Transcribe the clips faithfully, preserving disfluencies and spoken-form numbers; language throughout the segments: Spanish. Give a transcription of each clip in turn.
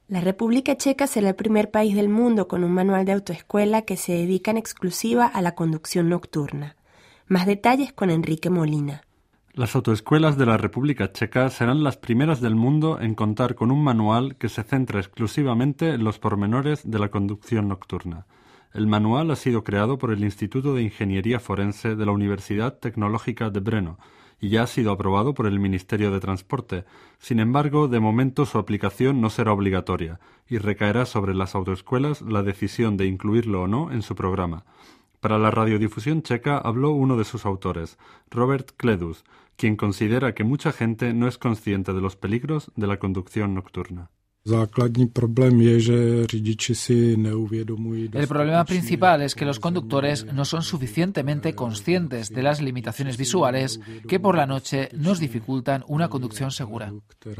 La República Checa será el primer país del mundo con un manual de autoescuela que se dedica en exclusiva a la conducción nocturna. Más detalles con Enrique Molina. Las autoescuelas de la República Checa serán las primeras del mundo en contar con un manual que se centra exclusivamente en los pormenores de la conducción nocturna. El manual ha sido creado por el Instituto de Ingeniería Forense de la Universidad Tecnológica de Brno y ya ha sido aprobado por el Ministerio de Transporte. Sin embargo, de momento su aplicación no será obligatoria y recaerá sobre las autoescuelas la decisión de incluirlo o no en su programa. Para la radiodifusión checa habló uno de sus autores, Robert Kledus, quien considera que mucha gente no es consciente de los peligros de la conducción nocturna. El problema principal es que los conductores no son suficientemente conscientes de las limitaciones visuales que por la noche nos dificultan una conducción segura.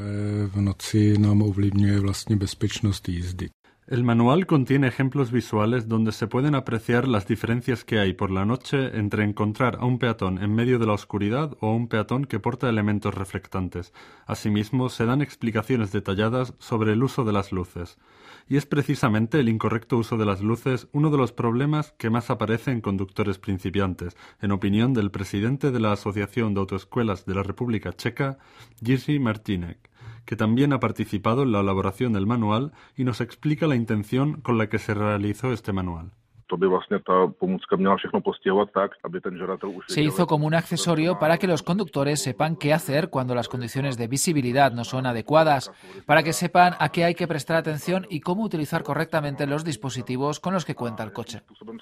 El manual contiene ejemplos visuales donde se pueden apreciar las diferencias que hay por la noche entre encontrar a un peatón en medio de la oscuridad o a un peatón que porta elementos reflectantes. Asimismo, se dan explicaciones detalladas sobre el uso de las luces. Y es precisamente el incorrecto uso de las luces uno de los problemas que más aparece en conductores principiantes, en opinión del presidente de la Asociación de Autoescuelas de la República Checa, Jiří Martínek, que también ha participado en la elaboración del manual y nos explica la intención con la que se realizó este manual. Se hizo como un accesorio para que los conductores sepan qué hacer cuando las condiciones de visibilidad no son adecuadas, para que sepan a qué hay que prestar atención y cómo utilizar correctamente los dispositivos con los que cuenta el coche.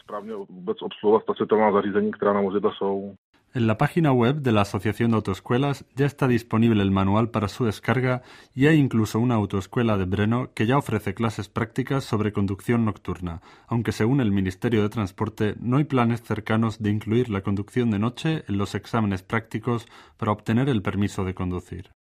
En la página web de la Asociación de Autoescuelas ya está disponible el manual para su descarga y hay incluso una autoescuela de Brno que ya ofrece clases prácticas sobre conducción nocturna, aunque según el Ministerio de Transporte no hay planes cercanos de incluir la conducción de noche en los exámenes prácticos para obtener el permiso de conducir.